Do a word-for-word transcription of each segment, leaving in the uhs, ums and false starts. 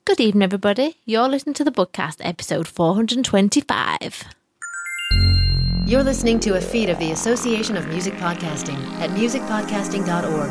Good evening, everybody. You're listening to the Budcast, episode four hundred twenty-five. You're listening to a feed of the Association of Music Podcasting at music podcasting dot org.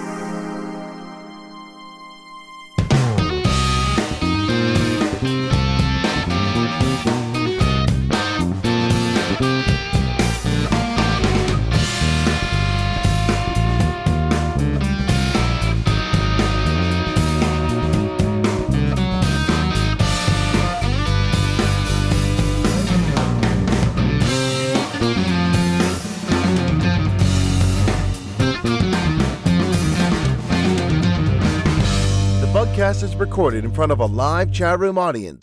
The podcast is recorded in front of a live chat room audience.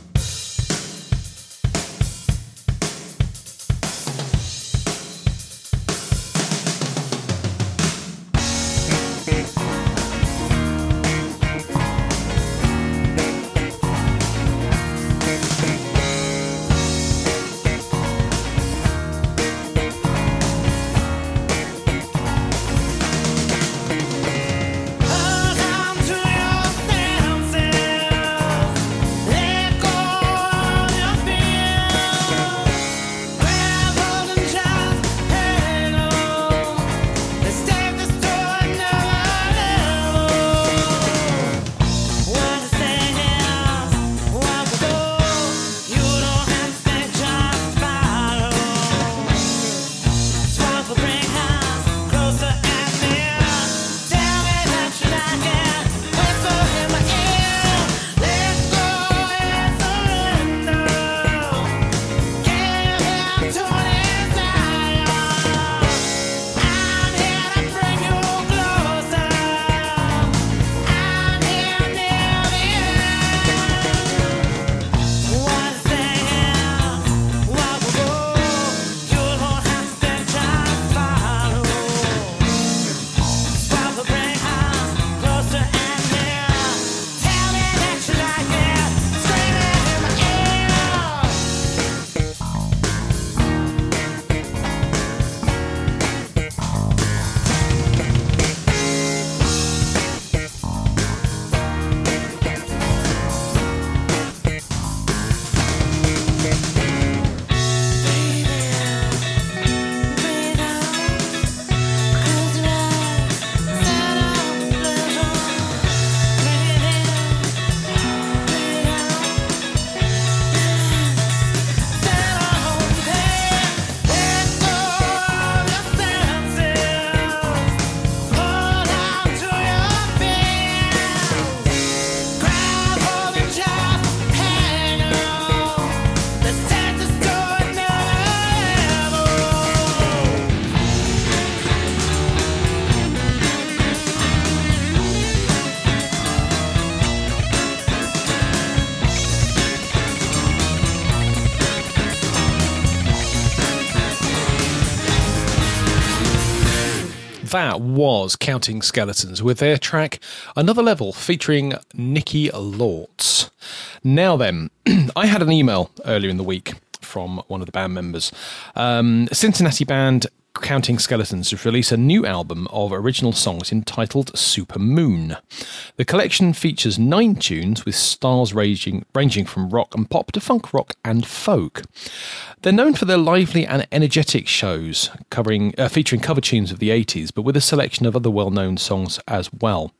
That was Counting Skeletons with their track Another Level featuring Nikki Lortz. Now then, I had an email earlier in the week from one of the band members. Um, Cincinnati band Counting Skeletons has released a new album of original songs entitled Super Moon. The collection features nine tunes with styles ranging, ranging from rock and pop to funk rock and folk. They're known for their lively and energetic shows, covering uh, featuring cover tunes of the eighties, but with a selection of other well-known songs as well.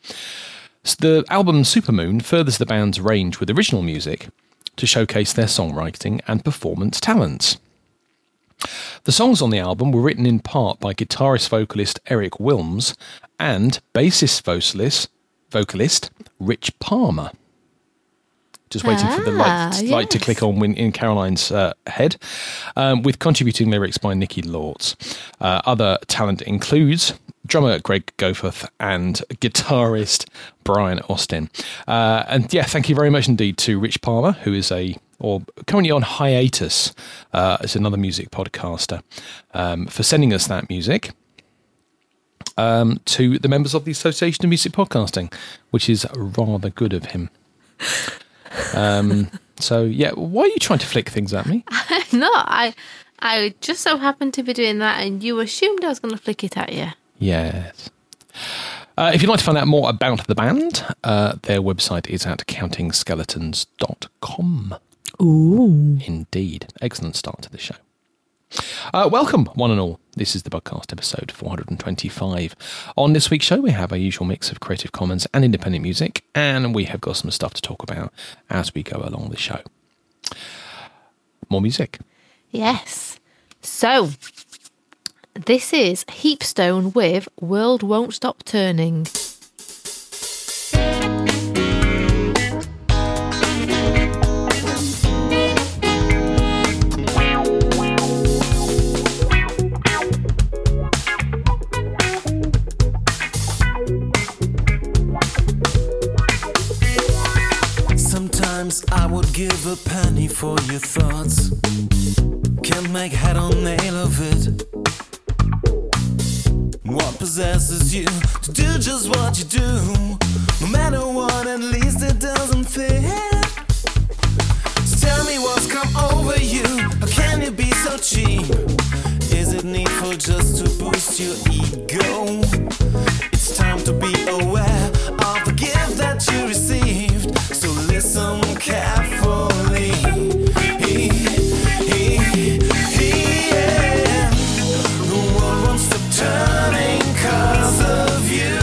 So the album Super Moon furthers the band's range with original music to showcase their songwriting and performance talents. The songs on the album were written in part by guitarist-vocalist Eric Wilms and bassist-vocalist vocalist Rich Palmer. Just waiting ah, for the light, yes. light to click on in Caroline's uh, head, um, with contributing lyrics by Nikki Lortz. Uh, other talent includes drummer Greg Goforth and guitarist Brian Austin. Uh, and yeah, thank you very much indeed to Rich Palmer, who is a or currently on hiatus uh, as another music podcaster, um, for sending us that music. Um, to the members of the Association of Music Podcasting, which is rather good of him. Um, so, yeah, why are you trying to flick things at me? No, I I just so happened to be doing that and you assumed I was going to flick it at you. Yes. Uh, if you'd like to find out more about the band, uh, their website is at counting skeletons dot com. Ooh. Indeed. Excellent start to the show. Uh, welcome, one and all. This is the Bugcast episode four hundred twenty-five. On this week's show, we have our usual mix of Creative Commons and independent music, and we have got some stuff to talk about as we go along the show. More music. Yes. So, this is Heapstone with World Won't Stop Turning. I would give a penny for your thoughts. Can't make head or nail of it. What possesses you to do just what you do? No matter what, at least it doesn't fit. So tell me what's come over you. How can you be so cheap? Is it needful just to boost your ego? It's time to be aware of the gift that you received. So listen carefully. Yeah. The world won't stop turning 'cause of you.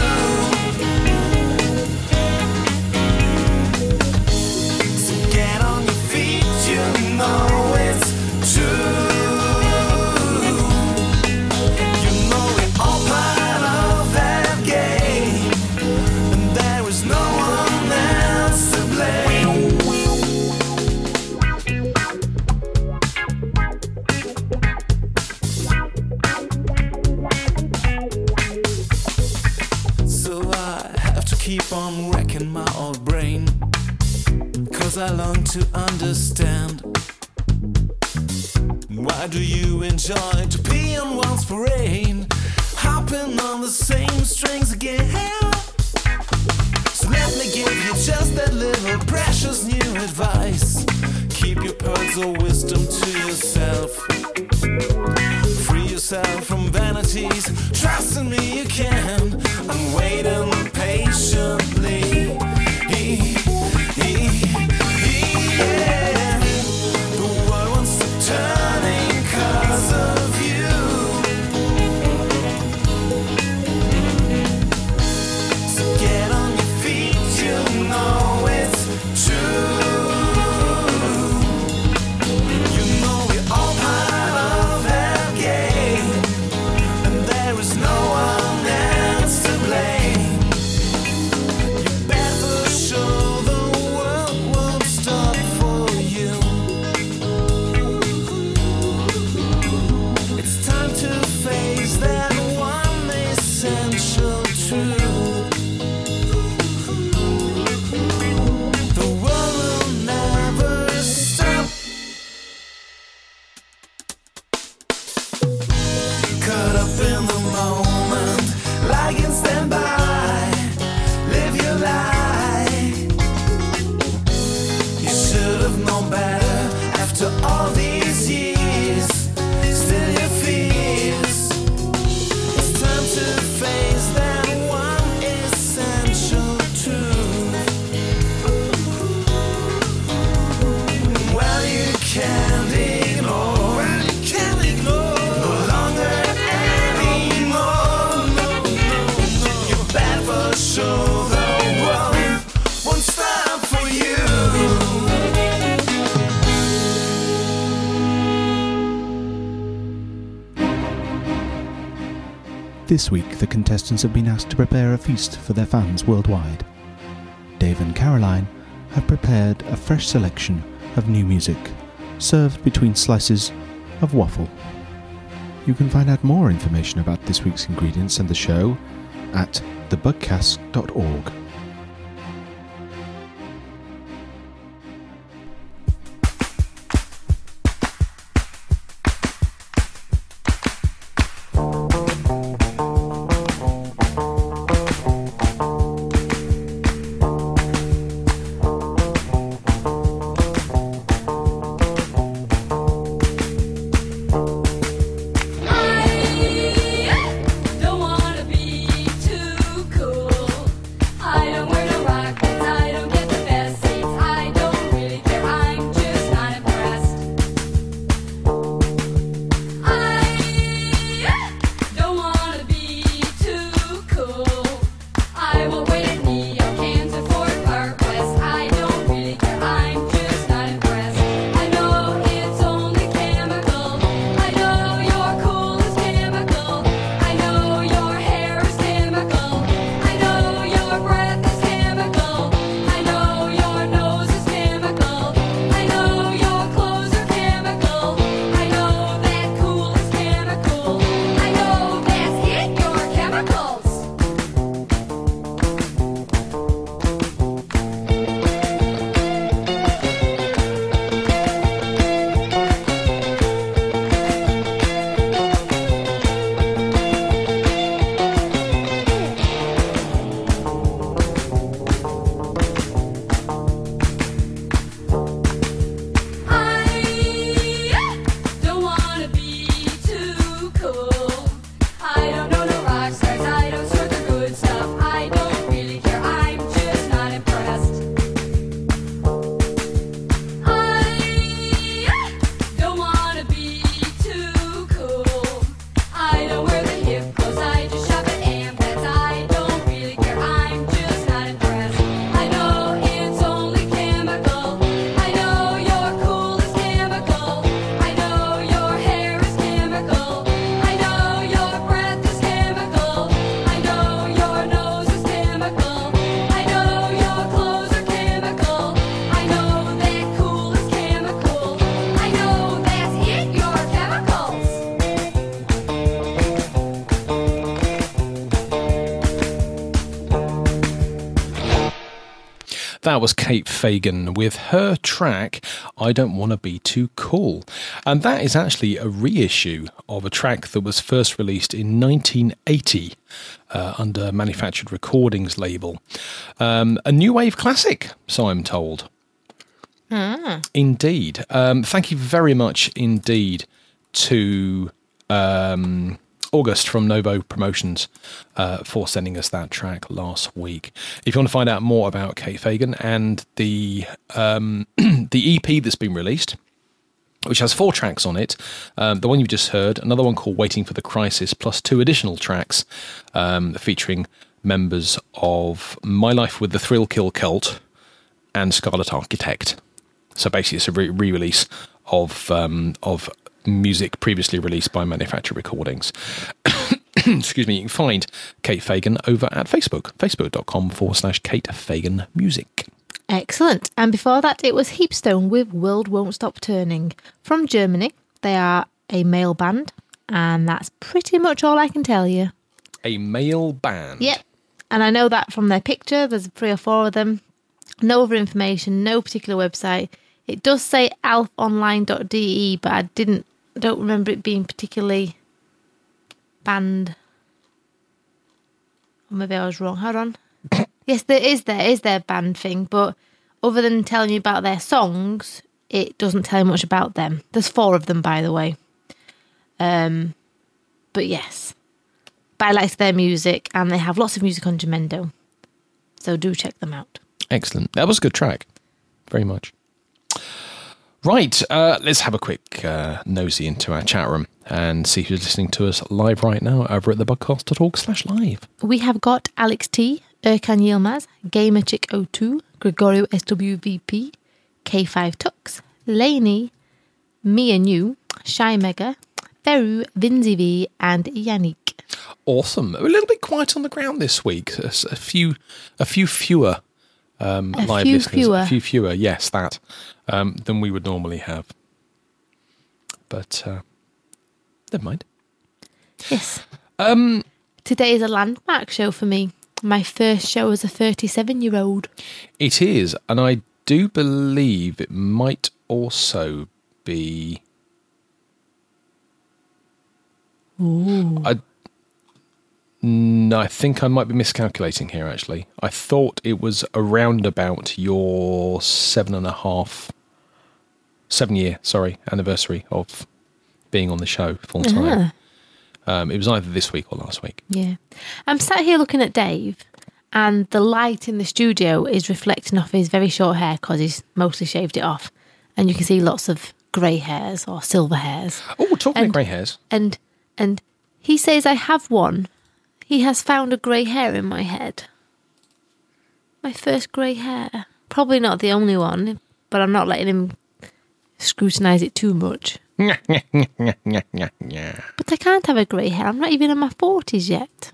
So get on your feet, you know it's true. You know we're all part of that game, and there is no one else to blame. So I have to keep on wrecking my old brain, 'cause I long to understand. Why do you enjoy to be on one's parade, hopping on the same strings again? So let me give you just that little precious new advice. Keep your pearls of wisdom to yourself. Free yourself from vanities. Trust in me, you can. I'm waiting patiently. Yeah. The world wants to turning 'cause of you. So get on your feet, you know it's true. You know we're all part of that game, and there is no one else to blame. You better show the world won't stop for you. It's time to face that one essential truth. The world will never stop. Caught up in the moment, like in standby. Live your life. You should have known better after all these years. Still your fears. It's time to face that one essential truth. Well, you can't ignore. Well, you can't ignore. No longer anymore. No, no, no. You better show the world won't stop for you. This week, the contestants have been asked to prepare a feast for their fans worldwide. Dave and Caroline have prepared a fresh selection of new music, served between slices of waffle. You can find out more information about this week's ingredients and the show at the bugcast dot org. Don't wanna be too cool. that was Kate Fagan with her track, I Don't Want to Be Too Cool. And that is actually a reissue of a track that was first released in nineteen eighty uh, under Manufactured Recordings label. Um, a new wave classic, so I'm told. Ah. Indeed. Um, thank you very much indeed to um, August from Novo Promotions uh, for sending us that track last week. If you want to find out more about Kate Fagan and the um, the E P that's been released, which has four tracks on it, um, the one you just heard, another one called Waiting for the Crisis, plus two additional tracks um, featuring members of My Life with the Thrill Kill Cult and Scarlet Architect. So basically it's a re- re-release of um, of music previously released by Manufactured Recordings. Excuse me, you can find Kate Fagan over at Facebook, facebook.com forward slash Kate Fagan Music. Excellent. And before that, it was Heapstone with World Won't Stop Turning. From Germany, they are a male band, and that's pretty much all I can tell you. A male band? Yep. And I know that from their picture, there's three or four of them. No other information, no particular website. It does say alf online dot d e, but I didn't, I don't remember it being particularly banned. Or maybe I was wrong. Hold on. Yes, there is there is their band thing, but other than telling you about their songs, it doesn't tell you much about them. There's four of them, by the way. Um, but yes, but I like their music, and they have lots of music on Jamendo, so do check them out. Excellent. That was a good track. Very much. Right, uh, let's have a quick uh, nosy into our chat room and see who's listening to us live right now over at thebugcast.org slash live. We have got Alex T, Erkan Yilmaz, Gamerchick oh two, Gregorio S W V P, K five Tux, Lainey, Me and You, Shy Mega, Feru, Vinzi V, and Yannick. Awesome. A little bit quiet on the ground this week. A, a few, a few fewer um, a live few listeners. Fewer. A few fewer. Yes, that um, than we would normally have. But uh, never mind. Yes. Um, Today is a landmark show for me. My first show as a thirty-seven-year-old. It is, and I do believe it might also be. Ooh. I, no, I think I might be miscalculating here, actually. I thought it was around about your seven and a half, seven year, sorry, anniversary of being on the show full time. Ah. Um, it was either this week or last week. Yeah. I'm sat here looking at Dave, and the light in the studio is reflecting off his very short hair because he's mostly shaved it off. And you can see lots of grey hairs or silver hairs. Oh, talking And- of grey hairs. And and he says I have one. He has found a grey hair in my head. My first grey hair. Probably not the only one, but I'm not letting him scrutinise it too much. But I can't have a grey hair. I'm not even in my forties yet.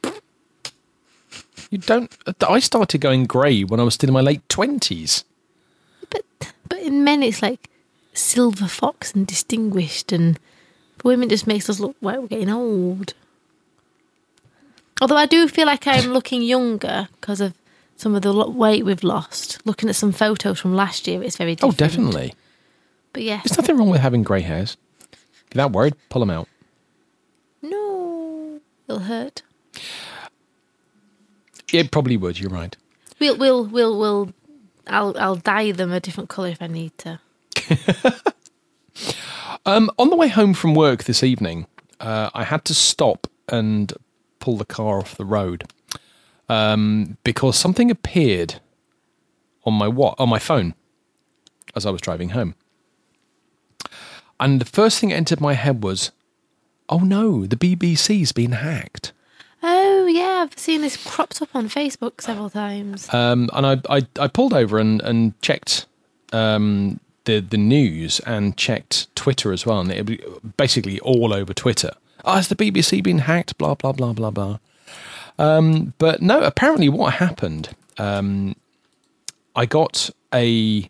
You don't. I started going grey when I was still in my late twenties. But but in men it's like silver fox and distinguished, and for women it just makes us look like we're getting old. Although I do feel like I'm looking younger because of some of the lo- weight we've lost. Looking at some photos from last year, it's very Oh, different. definitely. But yes. There's nothing wrong with having grey hairs. If you're that worried, pull them out. No, it'll hurt. It probably would. You're right. We'll, we'll, we'll, we'll. I'll, I'll dye them a different colour if I need to. Um, on the way home from work this evening, uh, I had to stop and pull the car off the road um, because something appeared on my wa- on my phone as I was driving home. And the first thing that entered my head was, oh no, the B B C's been hacked. Oh yeah, I've seen this cropped up on Facebook several times. Um, and I, I, I pulled over and, and checked um, the, the news and checked Twitter as well. And it was basically all over Twitter. Oh, has the B B C been hacked? Blah, blah, blah, blah, blah. Um, but no, apparently what happened, um, I got a,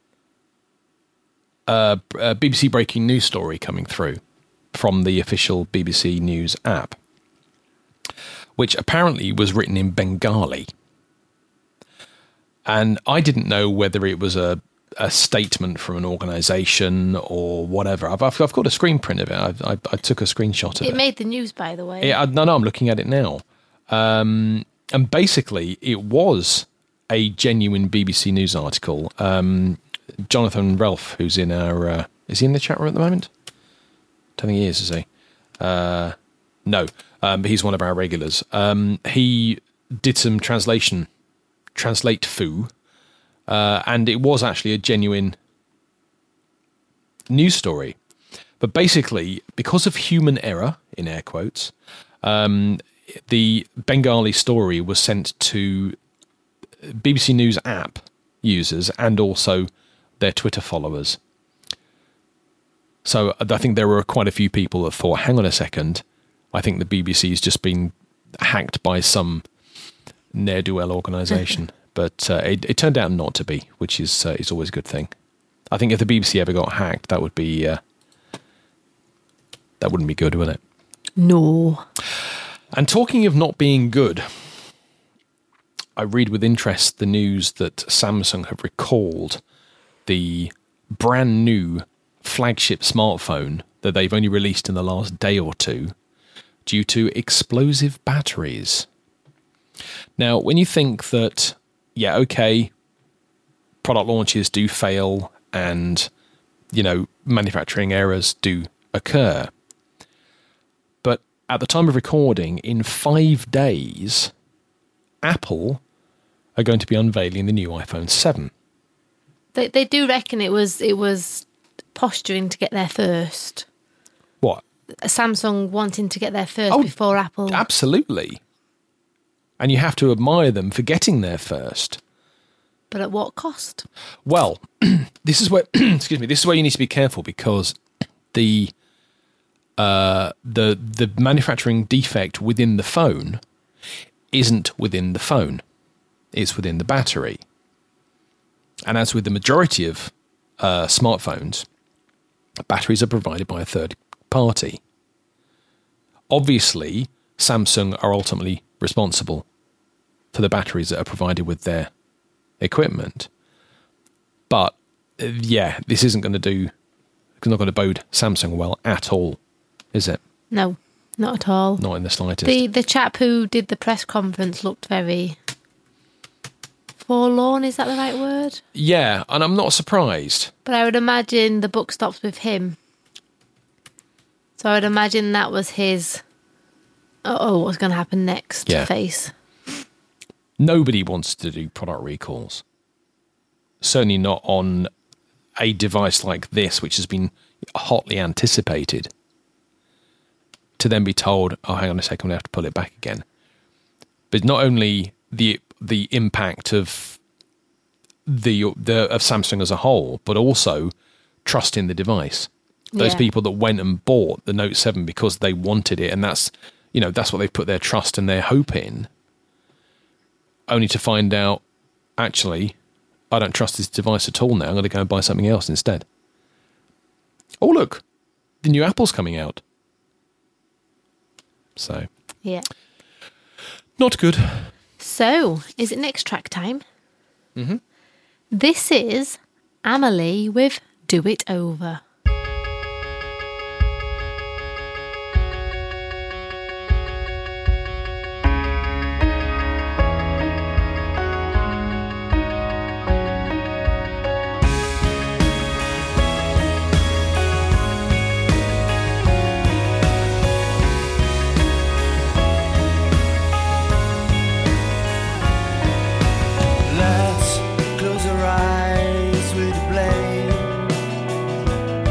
a, a B B C breaking news story coming through from the official B B C News app, which apparently was written in Bengali. And I didn't know whether it was a, a statement from an organisation or whatever. I've, I've, I've got a screen print of it. I, I, I took a screenshot of it. It made the news, by the way. Yeah, no, no, I'm looking at it now. Um, and basically, it was a genuine B B C News article. Um, Jonathan Relf, who's in our... Uh, is he in the chat room at the moment? Don't think he is, is he? Uh, no, um, but he's one of our regulars. Um, he did some translation, translate foo, uh, and it was actually a genuine news story. But basically, because of human error, in air quotes, um, the Bengali story was sent to B B C News app users and also their Twitter followers. So I think there were quite a few people that thought, hang on a second, I think the B B C has just been hacked by some ne'er-do-well organisation. But uh, it, it turned out not to be, which is uh, is always a good thing. I think if the B B C ever got hacked, that would be uh, that wouldn't be good, would it? No. And talking of not being good, I read with interest the news that Samsung have recalled the brand new flagship smartphone that they've only released in the last day or two due to explosive batteries. Now, when you think that, yeah, okay, product launches do fail and, you know, manufacturing errors do occur, but at the time of recording, in five days, Apple are going to be unveiling the new iPhone seven. They they do reckon it was it was posturing to get there first. What? Samsung wanting to get there first Oh, before Apple. Absolutely. And you have to admire them for getting there first. But at what cost? Well, this is where excuse me, this is where you need to be careful because the uh, the the manufacturing defect within the phone isn't within the phone. It's within the battery. And as with the majority of uh, smartphones, batteries are provided by a third party. Obviously, Samsung are ultimately responsible for the batteries that are provided with their equipment. But, uh, yeah, this isn't going to do, it's not going to bode Samsung well at all, is it? No, not at all. Not in the slightest. The the chap who did the press conference looked very forlorn, is that the right word? Yeah, and I'm not surprised. But I would imagine the book stops with him. So I would imagine that was his, oh, what's going to happen next Yeah. face. Nobody wants to do product recalls. Certainly not on a device like this, which has been hotly anticipated. To then be told, oh, hang on a second, we have to pull it back again. But not only the the impact of the the of Samsung as a whole, but also trust in the device. Those Yeah. people that went and bought the Note seven because they wanted it, and that's you know that's what they've put their trust and their hope in. Only to find out, actually, I don't trust this device at all now. I'm going to go and buy something else instead. Oh, look, the new Apple's coming out. So, Yeah. not good. So, is it next track time? Mm-hmm. This is Amelie with Do It Over. Let's close our eyes with the blame.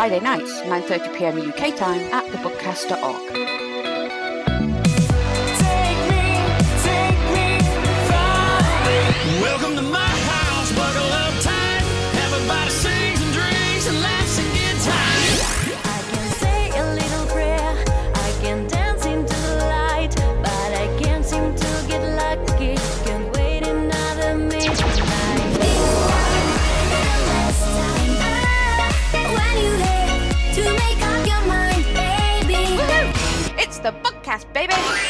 Friday nights, nine thirty p m U K time at the bookcast dot org. Take me, take me far. Welcome to my house, buckle up tight. Everybody sings and drinks and laughs and gets high. I can say a little prayer, I can dance into the light, but I can't seem to get lucky. Can't wait another midnight. When you hate to make up your mind, baby. Woohoo! It's the Bookcast, baby!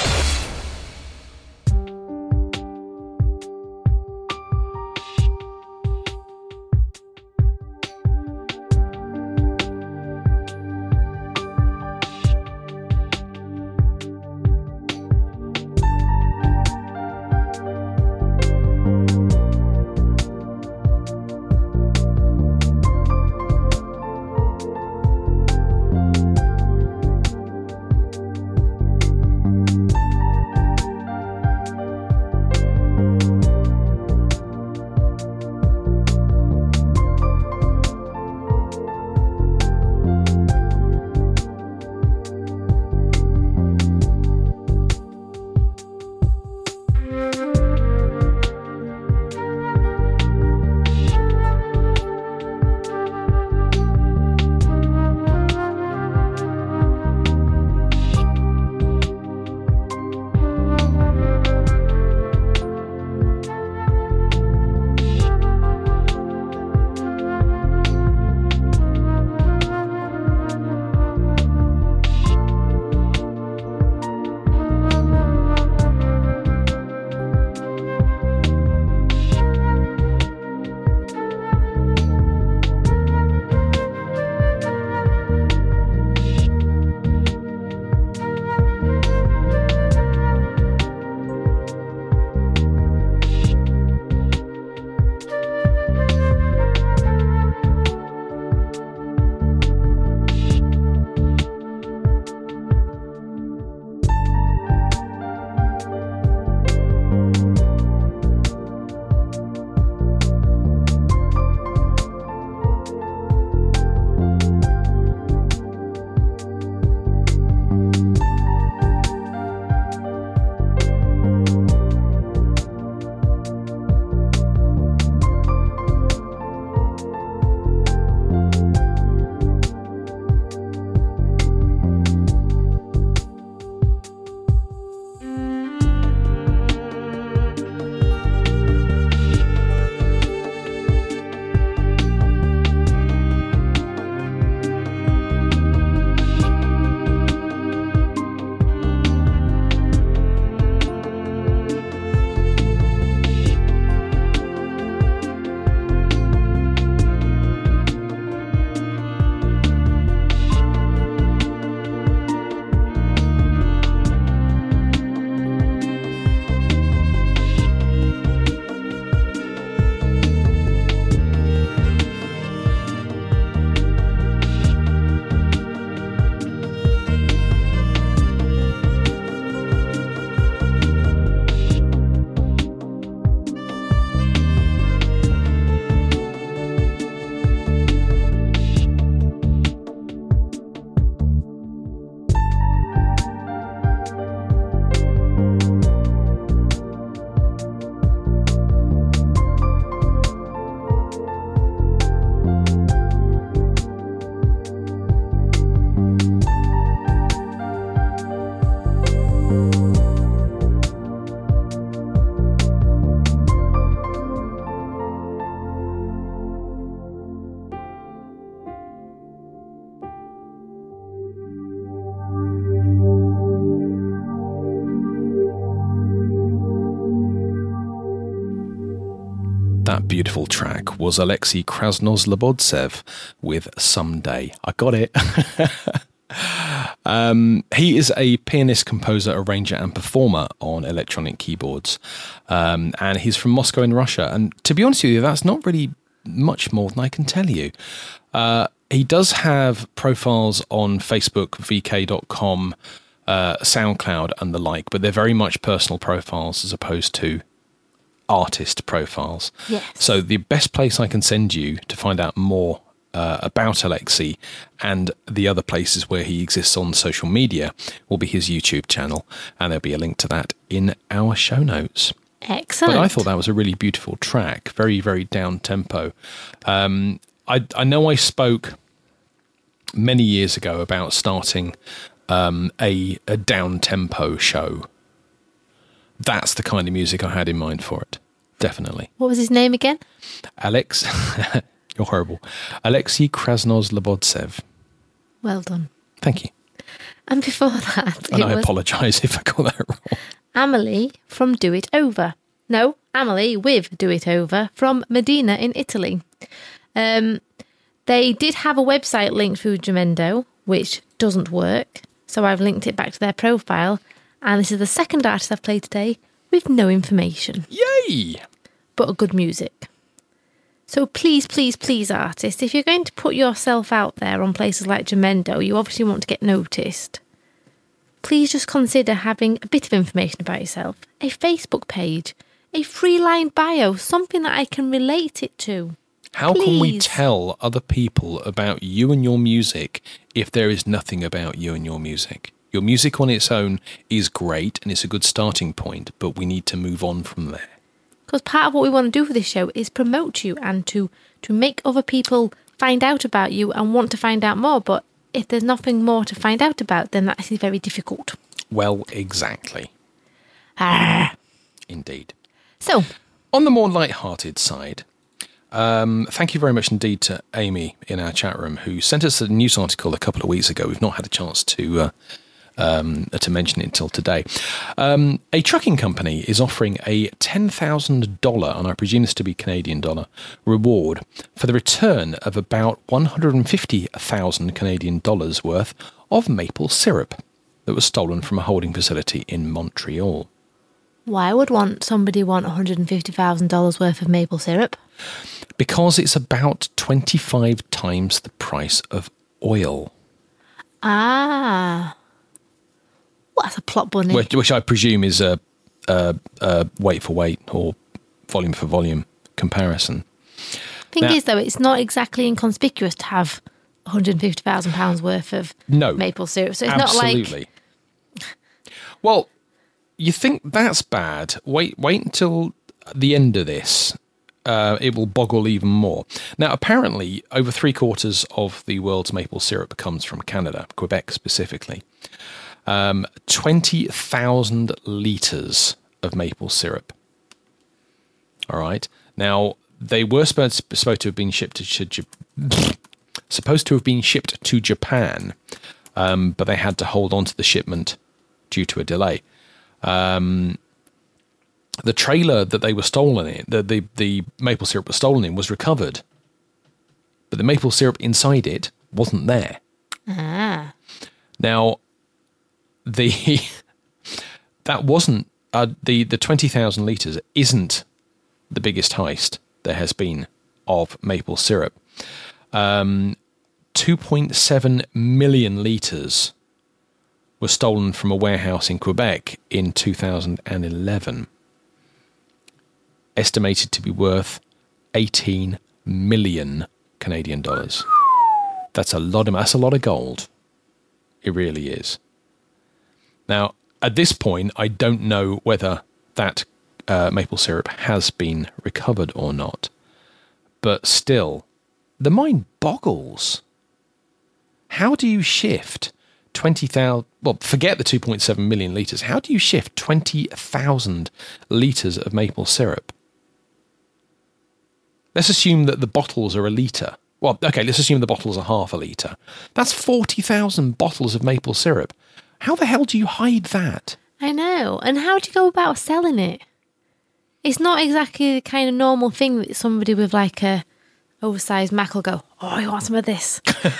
That beautiful track was Alexei Krasnoslobodsev with Someday. I got it. um, he is a pianist, composer, arranger and performer on electronic keyboards. Um, and he's from Moscow in Russia. And to be honest with you, that's not really much more than I can tell you. Uh, he does have profiles on Facebook, v k dot com, uh, SoundCloud and the like, but they're very much personal profiles as opposed to artist profiles. Yes. So the best place I can send you to find out more uh, about Alexi and the other places where he exists on social media will be his YouTube channel, and there'll be a link to that in our show notes. Excellent. But I thought that was a really beautiful track, very, very down tempo. Um, I, I know I spoke many years ago about starting um, a, a down tempo show. That's the kind of music I had in mind for it. Definitely. What was his name again? Alex, you're horrible. Alexei Krasnoslobodsev. Well done. Thank you. And before that, And it I was apologise if I got that wrong. Amelie from Do It Over. No, Amelie with Do It Over from Medina in Italy. Um, they did have a website linked through Jamendo, which doesn't work. So I've linked it back to their profile. And this is the second artist I've played today with no information. Yay! But a good music. So please, please, please, artists, if you're going to put yourself out there on places like Jamendo, you obviously want to get noticed. Please just consider having a bit of information about yourself. A Facebook page, a three-line bio, something that I can relate it to. How can we Please. tell other people about you and your music if there is nothing about you and your music? Your music on its own is great and it's a good starting point, but we need to move on from there. Because part of what we want to do for this show is promote you and to, to make other people find out about you and want to find out more. But if there's nothing more to find out about, then that is very difficult. Well, exactly. Ah. Indeed. So, On the more light-hearted side, um, thank you very much indeed to Amy in our chat room, who sent us a news article a couple of weeks ago. We've not had a chance to uh, um, to mention it until today. Um, a trucking company is offering a ten thousand dollars, and I presume this to be Canadian dollar, reward for the return of about one hundred fifty thousand Canadian dollars worth of maple syrup that was stolen from a holding facility in Montreal. why would want somebody want one hundred fifty thousand dollars worth of maple syrup? Because it's about twenty-five times the price of oil. Ah. Well, that's a plot bunny. Which, which I presume is a, a, a weight for weight or volume for volume comparison. Thing Now- is, though, it's not exactly inconspicuous to have one hundred fifty thousand pounds worth of No, maple syrup. So it's absolutely. not like... Well, you think that's bad. Wait, wait until the end of this. Uh, it will boggle even more. Now, apparently, over three quarters of the world's maple syrup comes from Canada, Quebec specifically. Um, twenty thousand litres of maple syrup. All right. Now, they were supposed, supposed to have been shipped to, to supposed to have been shipped to Japan, um, but they had to hold on to the shipment due to a delay. Um, the trailer that they were stolen in, the, the, the maple syrup was stolen in, was recovered. But the maple syrup inside it wasn't there. Ah. Now, the that wasn't, uh, the, the twenty thousand litres isn't the biggest heist there has been of maple syrup. Um, two point seven million litres was stolen from a warehouse in Quebec in two thousand eleven. Estimated to be worth eighteen million Canadian dollars. That's a lot of that's a lot of gold. It really is. Now, at this point, I don't know whether that uh, maple syrup has been recovered or not. But still, the mind boggles. How do you shift twenty thousand... Well, forget the two point seven million litres. How do you shift twenty thousand litres of maple syrup? Let's assume that the bottles are a litre. Well, okay, let's assume the bottles are half a litre. That's forty thousand bottles of maple syrup. How the hell do you hide that? I know. And how do you go about selling it? It's not exactly the kind of normal thing that somebody with like a oversized Mac will go, oh, you want some of this?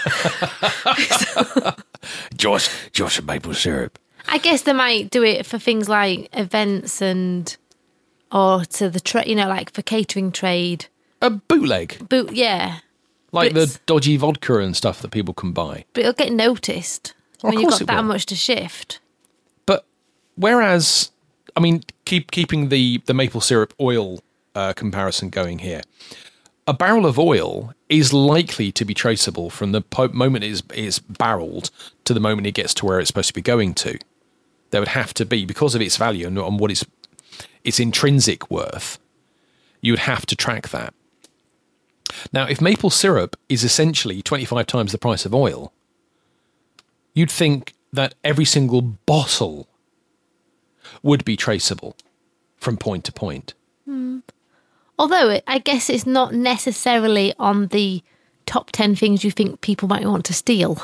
Josh, Josh of maple syrup. I guess they might do it for things like events and, or to the, tra- you know, like for catering trade. A bootleg. But yeah. Like But the it's- dodgy vodka and stuff that people can buy. But it'll get noticed Well, of when you've course got it that will. much to shift. But whereas, I mean, keep keeping the, the maple syrup oil uh, comparison going here. A barrel of oil is likely to be traceable from the po- moment it's, it's barreled to the moment it gets to where it's supposed to be going to. There would have to be, because of its value and, and what its its intrinsic worth, you would have to track that. Now, if maple syrup is essentially twenty-five times the price of oil, you'd think that every single bottle would be traceable from point to point. Hmm. Although it, I guess it's not necessarily on the top ten things you think people might want to steal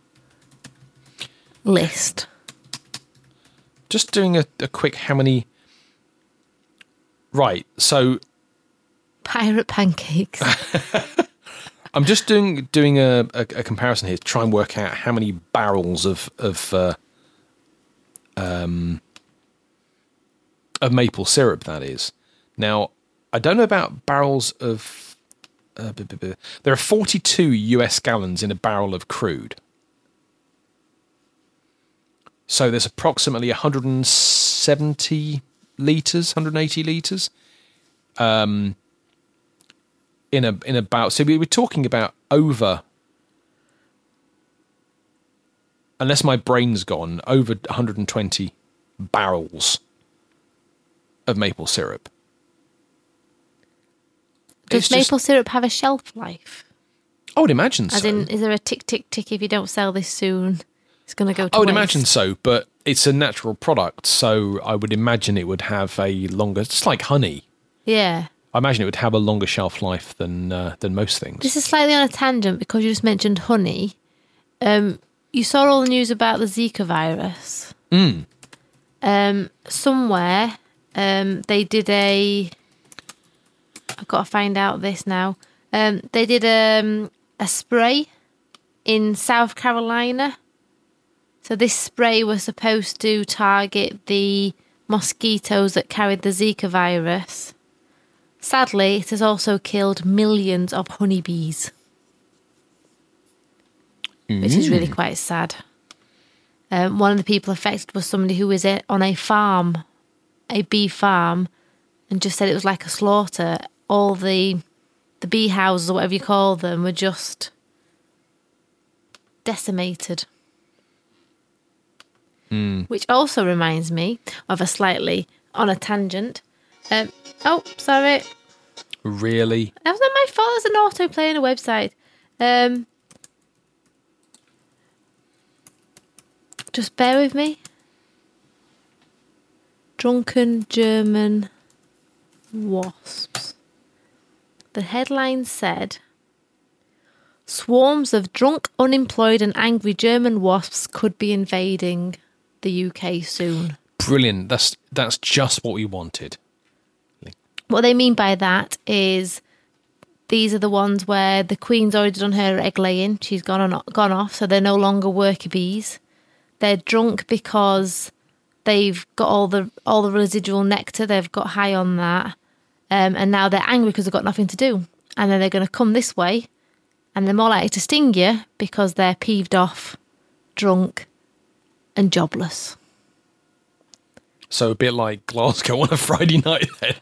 list. Just doing a, a quick how many... Right, so... Pirate pancakes. I'm just doing doing a, a, a comparison here to try and work out how many barrels of of uh, um, of maple syrup that is. Now, I don't know about barrels of... Uh, b- b- b- there are forty-two U S gallons in a barrel of crude. So there's approximately one hundred seventy litres, one hundred eighty litres. Um... In a in about so we were talking about over, unless my brain's gone, over one hundred twenty barrels of maple syrup. Does It's maple just- syrup have a shelf life? I would imagine As so. in, is there a tick tick tick? If you don't sell this soon, it's going to go to I would waste? imagine so, but it's a natural product, so I would imagine it would have a longer. It's like honey. Yeah. I imagine it would have a longer shelf life than uh, than most things. This is slightly on a tangent because you just mentioned honey. Um, you saw all the news about the Zika virus. Mm. Um, somewhere um, they did a. I've got to find out this now. Um, they did um, a spray in South Carolina. So this spray was supposed to target the mosquitoes that carried the Zika virus. Sadly, it has also killed millions of honeybees, which is really quite sad. Um, one of the people affected was somebody who was a- on a farm, a bee farm, and just said it was like a slaughter. All the the bee houses, or whatever you call them, were just decimated. Mm. Which also reminds me of a slightly on a tangent. Um, oh, sorry. Really? That was not my fault. There's an autoplay on a website. Um, just bear with me. Drunken German wasps. The headline said, swarms of drunk, unemployed and angry German wasps could be invading the U K soon. Brilliant. That's that's just what we wanted. What they mean by that is these are the ones where the queen's already done her egg laying. She's gone on, gone off, so they're no longer worker bees. They're drunk because they've got all the all the residual nectar. They've got high on that, um, and now they're angry because they've got nothing to do. And then they're going to come this way, and they're more likely to sting you because they're peeved off, drunk, and jobless. So a bit like Glasgow on a Friday night then.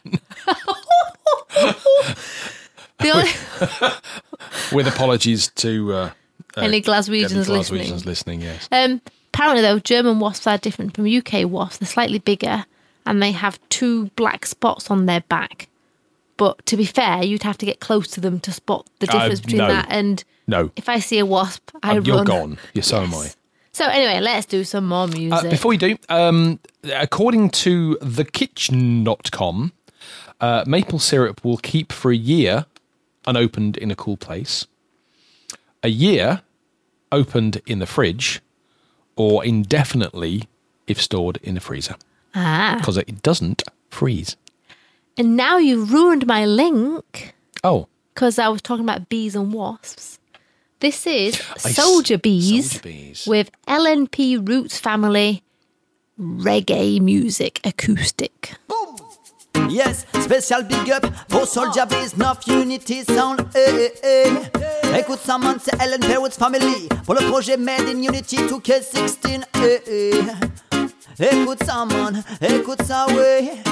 The only, With apologies to uh, uh, any Glaswegians any listening. Glaswegians listening, yes. Um, apparently, though, German wasps are different from U K wasps. They're slightly bigger, and they have two black spots on their back. But to be fair, you'd have to get close to them to spot the difference Uh, between no. that and No. if I see a wasp, I Um, you're run. gone. Yeah, so am I. So anyway, let's do some more music. Uh, before you do, um, according to the kitchen dot com, uh, maple syrup will keep for a year unopened in a cool place, a year opened in the fridge, or indefinitely if stored in the freezer. Ah. Because it doesn't freeze. And now you've ruined my link Oh. because I was talking about bees and wasps. This is I s- Soldier Bees, Soldier Bees. with L N P Roots Family reggae music acoustic. Yes, special big up pour Soldier Bees, North Unity Sound. Eh, eh, eh. Écoute ça, man, c'est Ellen Perwood's Family pour le projet Made in Unity two K sixteen. Eh, eh. Écoute ça, man, écoute ça, ouais.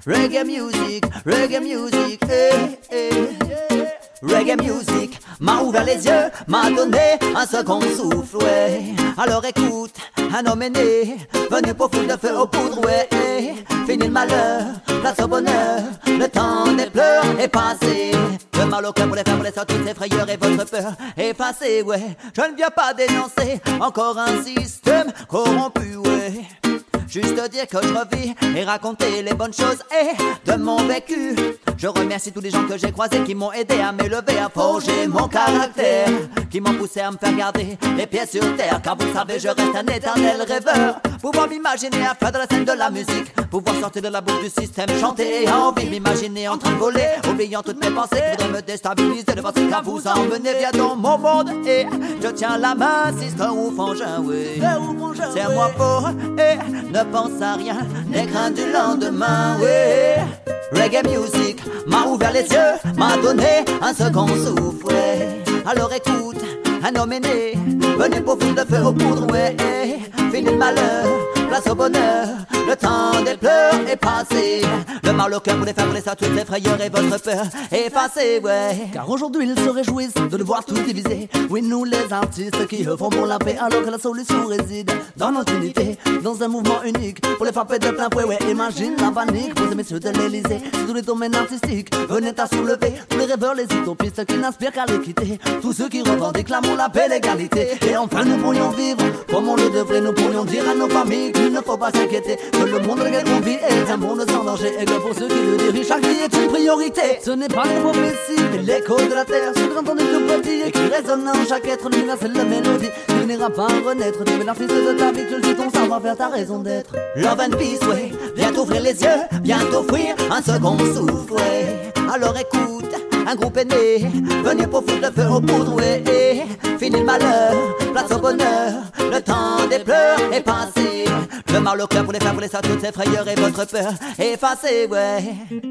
Reggae music, reggae music, eh, eh. Reggae music m'a ouvert les yeux, m'a donné un second souffle, ouais. Alors écoute, un homme est né, venu pour foutre le feu aux poudres, ouais. Fini le malheur, place au bonheur, le temps des pleurs est passé. Le mal au cœur pour les faire, pour les sortir, toutes ces frayeurs et votre peur est passé, ouais. Je ne viens pas dénoncer encore un système corrompu, ouais. Juste dire que je revis et raconter les bonnes choses et de mon vécu. Je remercie tous les gens que j'ai croisés qui m'ont aidé à m'élever, à forger mon caractère, qui m'ont poussé à me faire garder les pieds sur terre. Car vous savez, je reste un éternel rêveur. Pouvoir m'imaginer à faire de la scène de la musique, pouvoir sortir de la boucle du système, chanter et envie m'imaginer en train de voler, oubliant toutes mes pensées qui voudraient me déstabiliser, de penser qu'à vous emmener. Viens dans mon monde et je tiens la main, sister ou frangin, oui. C'est moi fort et ne pense à rien, les craintes du lendemain, oui. Reggae music m'a ouvert les yeux, m'a donné un second souffle, ouais. Alors écoute, un homme est né, venu pour foutre le feu aux poudres, ouais. Fini le malheur, place au bonheur, le temps des pleurs est passé. Le mal au cœur pour les faire, pour les ça, toutes les frayeurs et votre peur effacée, ouais. Car aujourd'hui ils se réjouissent de le voir tous divisés. Oui, nous les artistes qui œuvrons pour la paix, alors que la solution réside dans notre unité, dans un mouvement unique pour les frapper de plein fouet, ouais. Imagine la panique pour ces messieurs de l'Elysée. Si tous les domaines artistiques venaient à soulever, tous les rêveurs, les utopistes qui n'aspirent qu'à l'équité, tous ceux qui revendiquent l'amour, la paix, l'égalité. Et enfin nous pourrions vivre comme on le devrait, nous pourrions dire à nos familles qu'il ne faut pas s'inquiéter, que le monde dans lequel on vit est un monde sans danger, et que pour ceux qui le dirigent, chaque vie est une priorité. Ce n'est pas une prophétie, mais l'écho de la terre, ce grand temps des tout petits, et qui résonne en chaque être l'universel de mélodie. Tu n'iras pas renaître, tu es l'artiste de ta vie, tu le dis, ton savoir-faire, ta raison d'être. Love and peace, ouais, viens t'ouvrir les yeux, viens t'offrir un second souffle, ouais. Alors écoute, un groupe est né, venu pour foutre le feu aux poudres, ouais. Fini le malheur, place au bonheur, le temps des pleurs est passé. Le mal au cœur pour les faire, pour les ça, toutes ces frayeurs et votre peur effacée, ouais.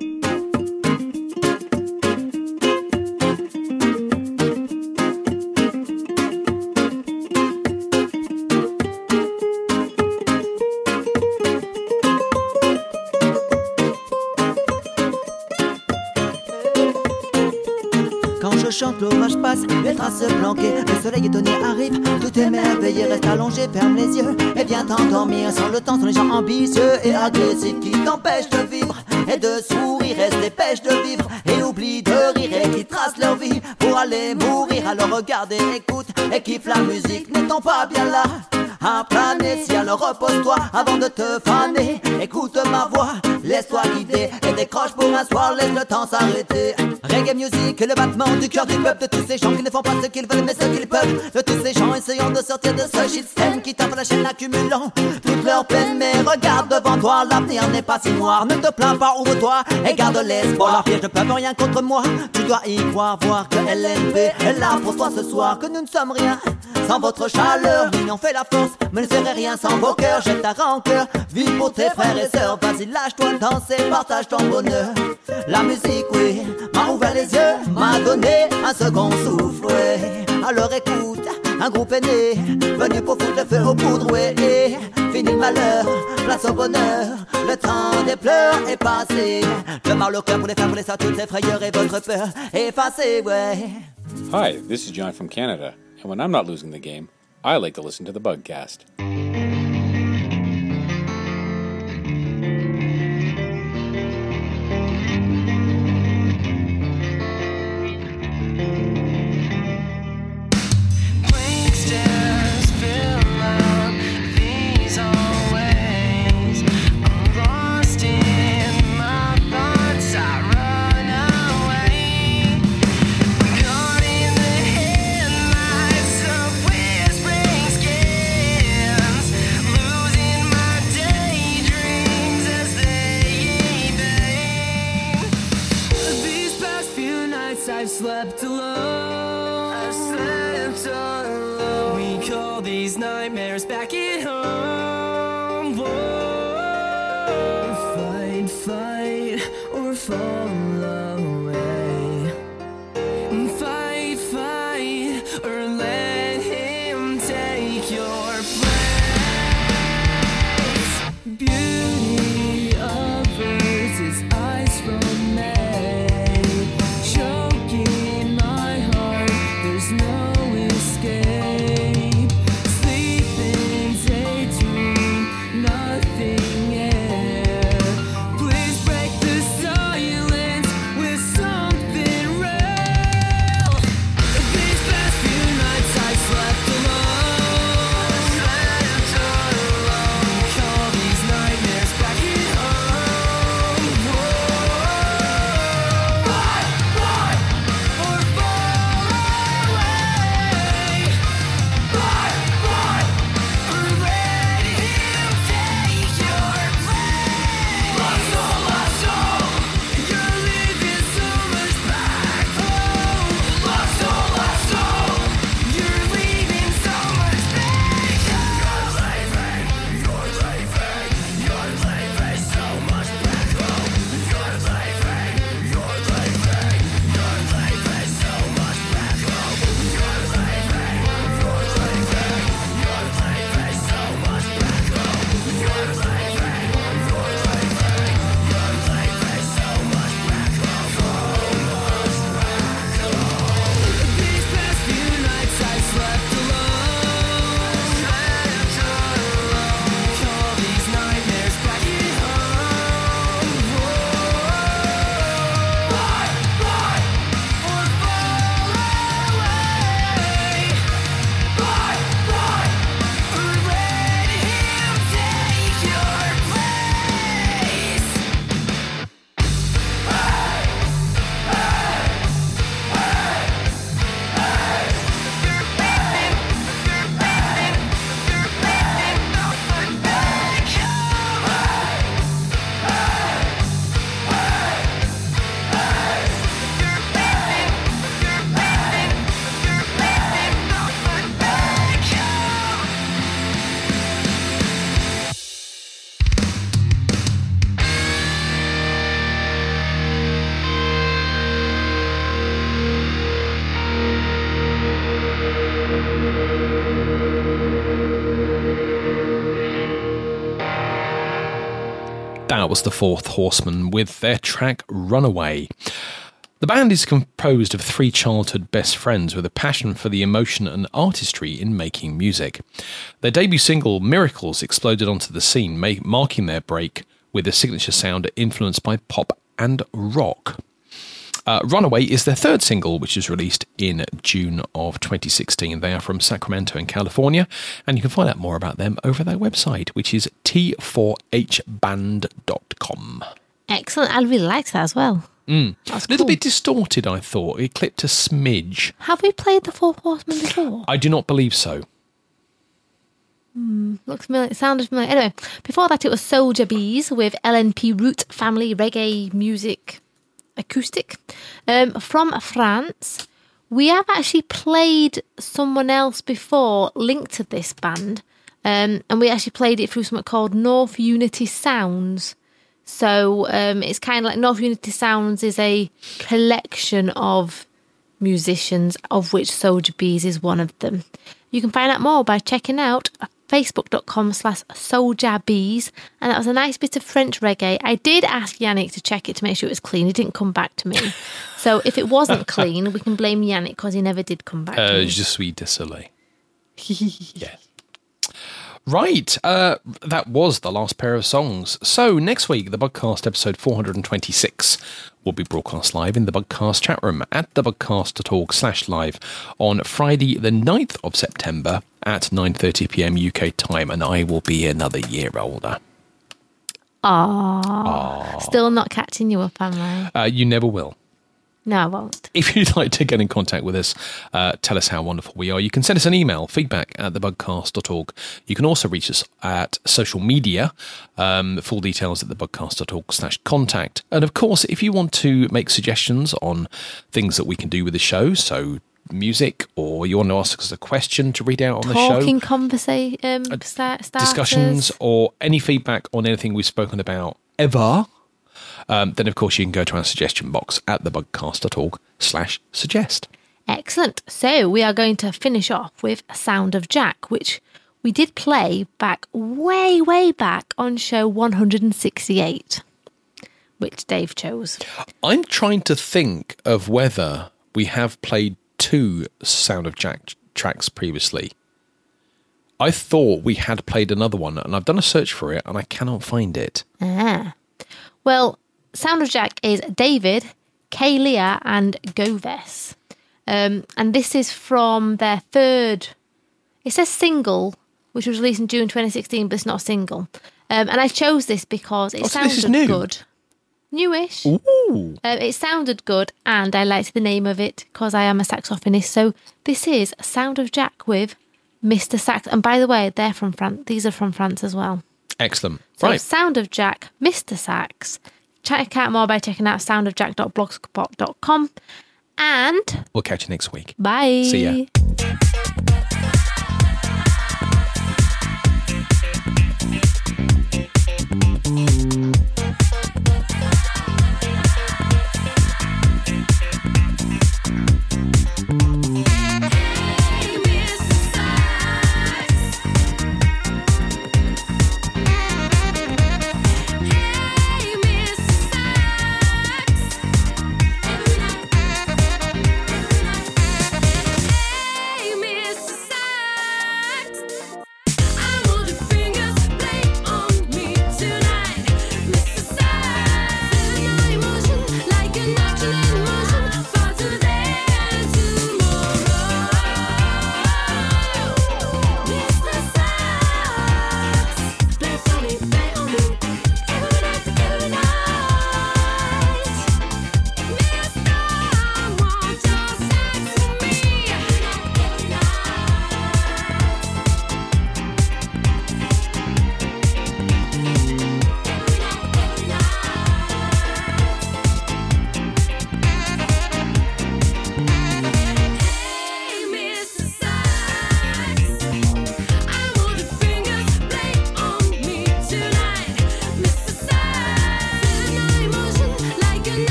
Je chante, l'orage passe, les traces planquées, le soleil étonné arrive, tout émerveillé, reste allongé, ferme les yeux et viens t'endormir. Sans le temps, sont les gens ambitieux et agressifs qui t'empêchent de vivre et de sourire, et se dépêchent de vivre et oublient de rire et qui tracent leur vie pour aller mourir. Alors regarde et écoute et kiffe la musique, n'étant pas bien là à planer, si alors repose-toi avant de te faner. Écoute ma voix, laisse-toi guider et décroche pour un soir, laisse le temps s'arrêter. Reggae music, le battement du cœur du peuple, de tous ces gens qui ne font pas ce qu'ils veulent mais ce qu'ils peuvent, de tous ces gens essayant de sortir de ce système qui tape la chaîne accumulant toute leur peine. Mais regarde devant toi, l'avenir n'est pas si noir, ne te plains pas, ouvre-toi et garde l'espoir. La piège ne peuvent rien contre moi, tu dois y croire, voir que L N B est là pour toi ce soir, que nous ne sommes rien sans votre chaleur. L'union fait la force, mais ne serait rien sans vos cœurs. Jette ta rancœur, vis pour tes frères et sœurs. Vas-y, lâche-toi, danse et partage ton bonheur. La musique, oui, m'a ouvert les yeux, m'a donné un second souffle, ouais. Alors écoute, un groupe est né, venu pour foutre le feu aux poudres, ouais. Fini le malheur, place au bonheur, le temps des pleurs est passé. Le mal au cœur pour les faire, pour les ça, toutes les frayeurs et votre peur effacée, ouais. Hi, this is John from Canada, and when I'm not losing the game, I like to listen to the Bugcast. I've slept alone. I've slept alone. We call these nightmares back at home. Whoa. Fight, fight, or fall away. Fight, fight, or let him take your place. Beauty of birds is That was the Fourth Horseman with their track Runaway. The band is composed of three childhood best friends with a passion for the emotion and artistry in making music. Their debut single, Miracles, exploded onto the scene, make, marking their break with a signature sound influenced by pop and rock. Uh, Runaway is their third single, which was released in June of twenty sixteen. They are from Sacramento in California, and you can find out more about them over their website, which is t four h band dot com. Excellent. I really liked that as well. Mm. That's a little cool. bit distorted, I thought. It clipped a smidge. Have we played the Four Horsemen before? I do not believe so. Mm, looks familiar. It sounded familiar. Anyway, before that it was Soldier Bees with L N P Root Family Reggae Music Acoustic. Um, from France. We have actually played someone else before linked to this band. Um, and we actually played it through something called North Unity Sounds. So um, it's kind of like North Unity Sounds is a collection of musicians, of which Soldier Bees is one of them. You can find out more by checking out facebook.com slash Soldier Bees. And that was a nice bit of French reggae. I did ask Yannick to check it to make sure it was clean. He didn't come back to me. So if it wasn't clean, we can blame Yannick because he never did come back Uh, to me. je suis désolé. Yes. Right, uh, that was the last pair of songs. So next week, the Bugcast episode four hundred twenty-six will be broadcast live in the Bugcast chat room at thebugcast.org slash live on Friday the ninth of September at nine thirty p.m. U K time, and I will be another year older. Aww. Still not catching you up, am I? Uh, you never will. No, I won't. If you'd like to get in contact with us, uh, tell us how wonderful we are. You can send us an email, feedback at thebugcast dot org. You can also reach us at social media, um, full details at thebugcast.org slash contact. And of course, if you want to make suggestions on things that we can do with the show, so music, or you want to ask us a question to read out on the show, Talking conversation, um, start, starters. discussions, or any feedback on anything we've spoken about ever, Um, then, of course, you can go to our suggestion box at thebugcast.org slash suggest. Excellent. So we are going to finish off with Sound of Jack, which we did play back way, way back on show one hundred sixty-eight, which Dave chose. I'm trying to think of whether we have played two Sound of Jack tracks previously. I thought we had played another one, and I've done a search for it, and I cannot find it. Ah. Well, Sound of Jack is David, Kalia and Goves. Um, and this is from their third, it says single, which was released in June twenty sixteen, but it's not a single. Um, and I chose this because it Oh, so sounded this is new. good. Newish. Ooh. Um, it sounded good, and I liked the name of it because I am a saxophonist. So this is Sound of Jack with Mister Sax. And by the way, they're from France. These are from France as well. Excellent. So Right. Sound of Jack, Mister Sax. Check out more by checking out sound of jack dot blogspot dot com. And We'll catch you next week. bye. See ya.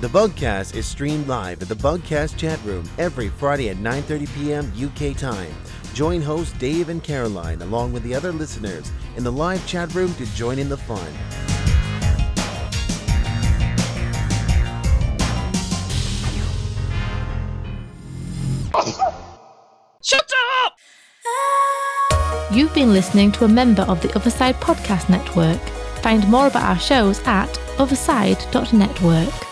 The Bugcast is streamed live at the Bugcast chat room every Friday at nine thirty p.m. U K time. Join hosts Dave and Caroline along with the other listeners in the live chat room to join in the fun. Shut up! You've been listening to a member of the Otherside Podcast Network. Find more about our shows at otherside dot network.